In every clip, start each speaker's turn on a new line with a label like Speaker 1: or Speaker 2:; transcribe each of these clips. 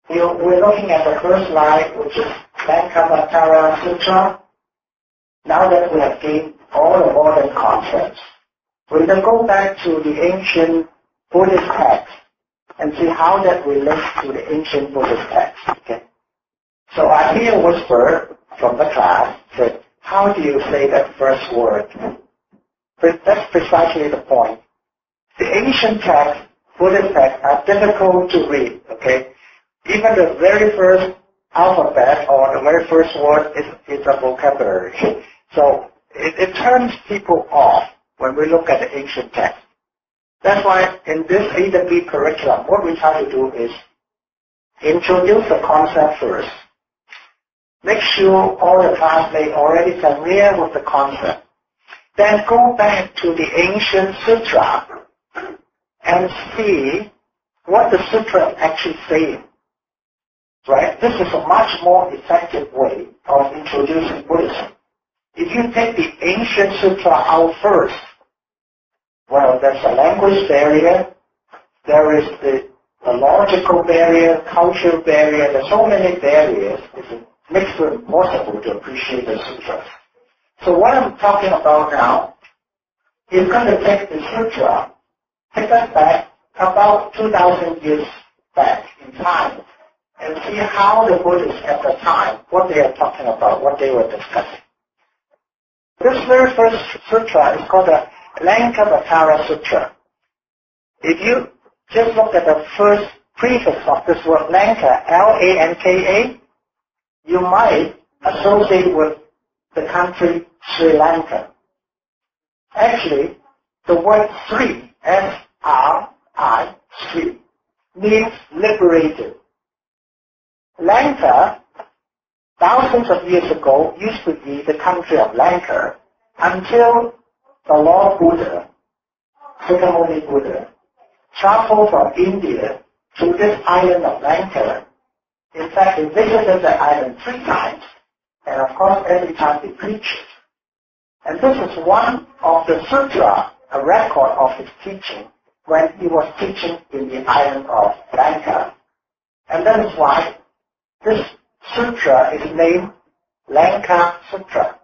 Speaker 1: We're looking at the first line, which is Lankavatara Sutra. Now that we have gained all the modern concepts, we're going to go back to the ancient Buddhist text and see how that relates to the ancient Buddhist text. Okay? So I hear a whisper from the class that, how do you say that first word? But that's precisely the point. The ancient text, Buddhist texts, are difficult to read. Okay? Even the very first alphabet or the very first word is a vocabulary. So it turns people off when we look at the ancient text. That's why in this A-B curriculum, what we try to do is introduce the concept first. Make sure all the classmates are already familiar with the concept. Then go back to the ancient sutra and see what the sutra actually saying. Right? This is a much more effective way of introducing Buddhism. If you take the ancient sutra out first, well, there's a language barrier, there is the logical barrier, cultural barrier, there's so many barriers, it makes it impossible to appreciate the sutras. So what I'm talking about now is going to take the sutra, take us back about 2,000 years back in time, and see how the Buddhists at the time, what they are talking about, what they were discussing. This very first sutra is called the Lankavatara Sutra. If you just look at the first prefix of this word Lanka, L-A-N-K-A, you might associate with the country Sri Lanka. Actually, the word Sri, S-R-I, Sri, means liberated. Lanka, thousands of years ago, used to be the country of Lanka until the Lord Buddha, Shakyamuni Buddha, traveled from India to this island of Lanka. In fact, he visited the island 3 times, and of course every time he preached. And this is one of the sutra, a record of his teaching when he was teaching in the island of Lanka. And that is why this sutra is named Lanka Sutra.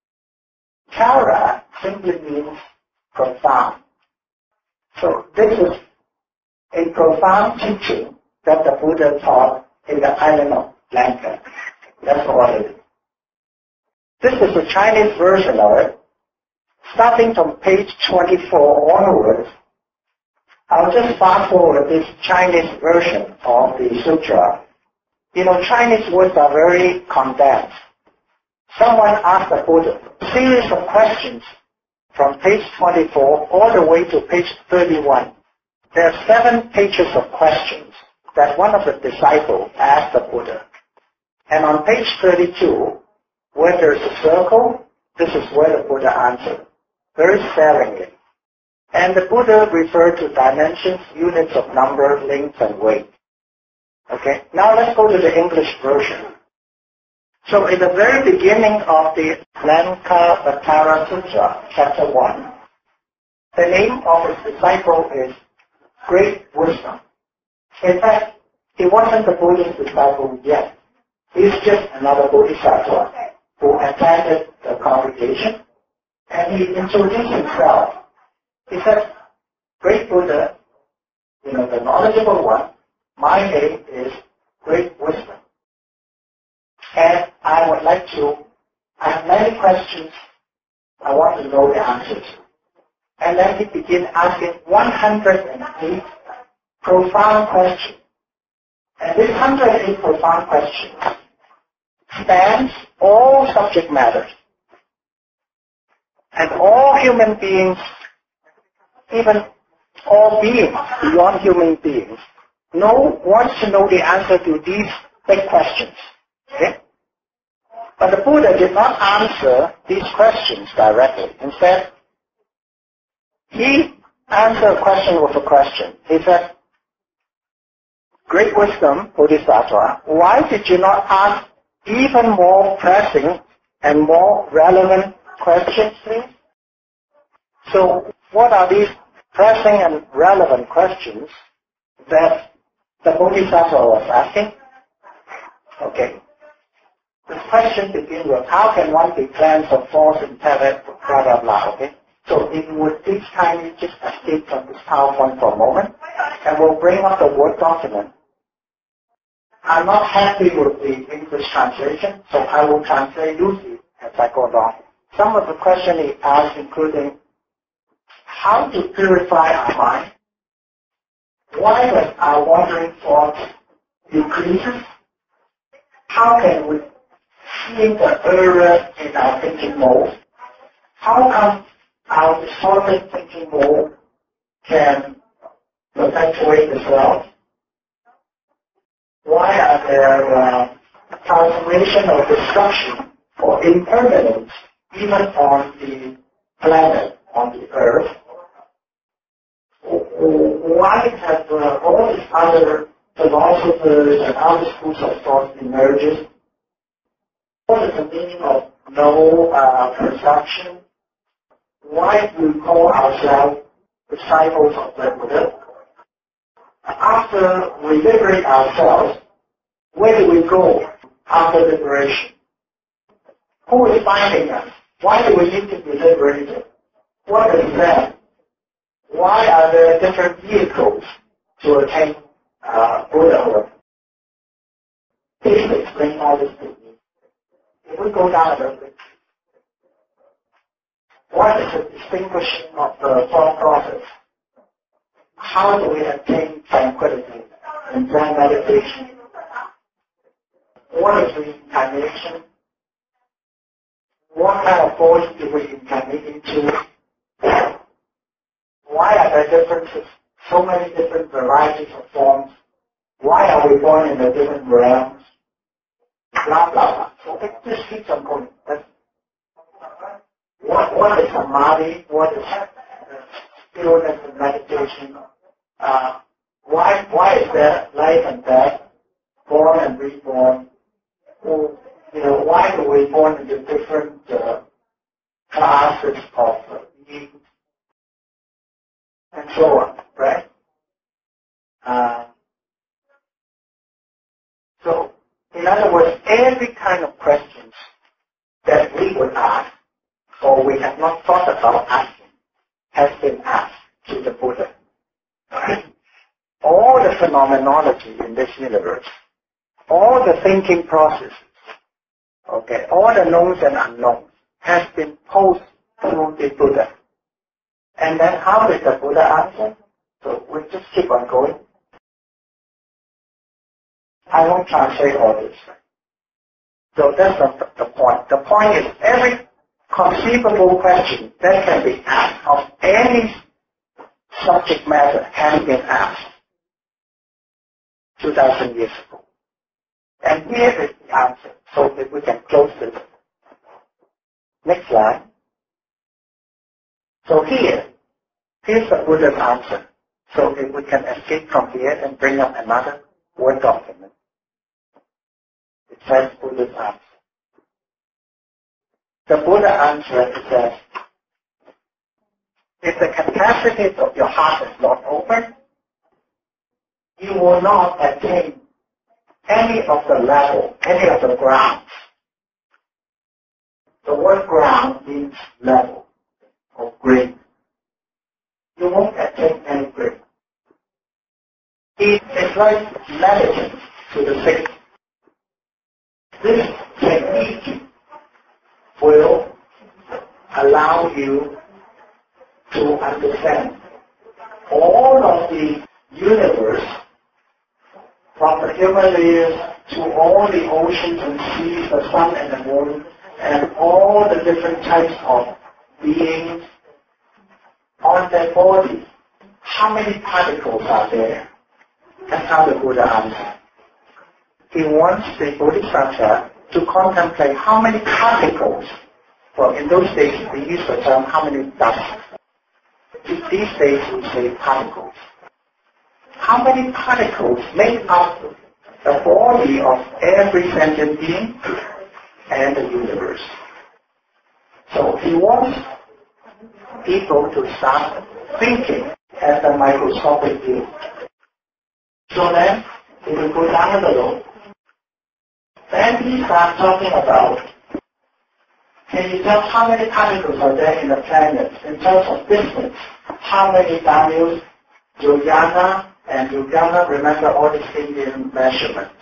Speaker 1: Kara simply means profound. So this is a profound teaching that the Buddha taught in the island of Lanka. That's what it is. This is the Chinese version of it. Starting from page 24 onwards, I'll just fast forward this Chinese version of the sutra. You know, Chinese words are very condensed. Someone asked the Buddha a series of questions from page 24 all the way to page 31. There are 7 pages of questions that one of the disciples asked the Buddha. And on page 32, where there is a circle, this is where the Buddha answered, very sparingly. And the Buddha referred to dimensions, units of number, length, and weight. Okay, now let's go to the English version. So in the very beginning of the Lankavatara Sutra, chapter 1, the name of his disciple is Great Wisdom. In fact, he wasn't the Buddha's disciple yet. He's just another Bodhisattva who attended the congregation, and he introduced himself. He said, Great Buddha, the knowledgeable one, my name is Great Wisdom. And I have many questions I want to know the answers to. And then he began asking 108 profound questions. And this 108 profound questions spans all subject matters. And all human beings, even all beings beyond human beings, wants to know the answer to these big questions. Okay? But the Buddha did not answer these questions directly. Instead, he answered a question with a question. He said, Great Wisdom, Bodhisattva, why did you not ask even more pressing and more relevant questions, please? So what are these pressing and relevant questions that the Bodhisattva was asking? Okay. The question begins with, how can one be cleansed of false intellect, blah, blah, blah, okay? So if you would please kindly just escape from this PowerPoint for a moment, and we'll bring up the Word document. I'm not happy with the English translation, so I will translate loosely as I go along. Some of the questions he asked, including how to purify our mind, why does our wandering thoughts decreases, how can we see the error in our thinking mode, how come our distorted thinking mode can perpetuate itself, why are there transformation or destruction or impermanence even on the planet, on the earth? Why have all these other philosophers and other schools of thought emerged? What is the meaning of no perception? Why do we call ourselves disciples of the Buddha? After we liberate ourselves, where do we go after liberation? Who is finding us? Why do we need to be liberated? What is that? Why are there different vehicles to attain Buddhahood? Please explain all this to me. If we go down a little bit, what is the distinguishing of the thought process? How do we attain tranquility in Zen meditation? What is reincarnation? What kind of body do we incarnate into? Why are there differences? So many different varieties of forms. Why are we born in the different realms? Blah, blah, blah. So it just keeps on going. What is samadhi? What is stillness and meditation? Why is there life and death, born and reborn? Why do we born into different classes of beings, and so on, right? So, in other words, every kind of questions that we would ask, or we have not thought about asking, has been asked to the Buddha. All the phenomenology in this universe, all the thinking processes, okay, all the knowns and unknowns has been posed through the Buddha. And then how did the Buddha answer? So we just keep on going. I won't translate all this. So that's not the point. The point is every conceivable question that can be asked of any subject matter has been asked 2,000 years ago. And here is the answer, so that we can close this. Next slide. So here's the Buddha's answer. So if we can escape from here and bring up another Word document. It says Buddha's answer. The Buddha answer says, if the capacity of your heart is not open, you will not attain any of the level, any of the grounds. The word ground means level or grade. You won't attain any grade. It is like medicine to the sick. This technique will allow you to understand all of the universe, from the Himalayas to all the oceans and seas, the sun and the moon, and all the different types of beings on their body. How many particles are there? That's how the Buddha answered. He wants the Bodhisattva to contemplate how many particles. Well, in those days we used the term how many dust. These days we say particles. How many particles make up the body of every sentient being and the universe? So he wants people to start thinking at the microscopic view. So then, if we go down below, Then he starts talking about, can you tell how many particles are there in the planet in terms of distance? How many Daniels, Juliana, and Juliana, remember all these Indian measurements.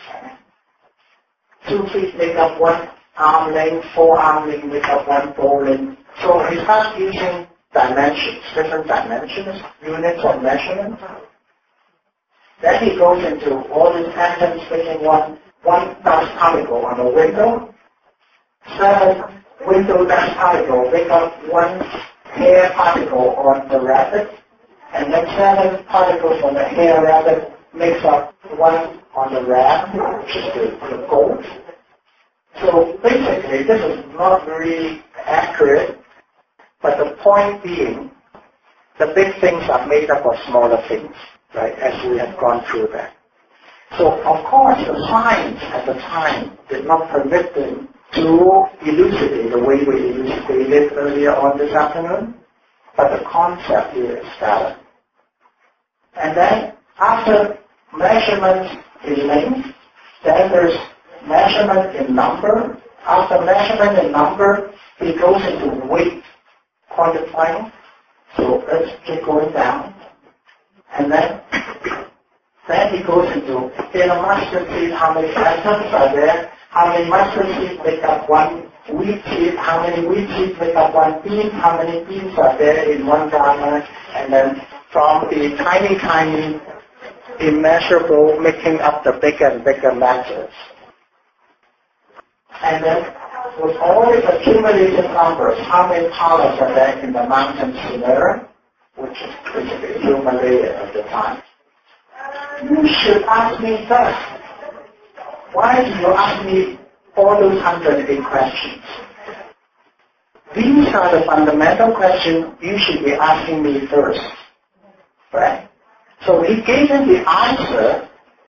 Speaker 1: 2 feet make up 1 arm length, 4 arm length make up 1 bow length. So he starts using dimensions, different dimensions, units of measurement. Then he goes into all these atoms making one dust particle on a window. 7 window dust particle make up 1 hair particle on the rabbit. And then 7 particles on the hair rabbit makes up 1 on the ram, which is the goat. So basically, this is not very accurate, but the point being, the big things are made up of smaller things, right, as we have gone through that. So, of course, the science at the time did not permit them to elucidate the way we elucidated earlier on this afternoon, but the concept here is valid. And then, after measurements in length, then there's measurement in number. After measurement in number, it goes into weight quantifying. So let's keep going down. And then it goes into, in a mustard seed, how many atoms are there? How many mustard seeds make up 1 wheat seed? How many wheat seeds make up 1 bean? How many beans are there in 1 garner? And then from the tiny, immeasurable, making up the bigger and bigger matters. And then with all these accumulated numbers, how many powers are there in the mountain Sumera, which is basically Himalaya at the time? You should ask me first. Why do you ask me all those 108 questions? These are the fundamental questions you should be asking me first. Right? So he gave him the answer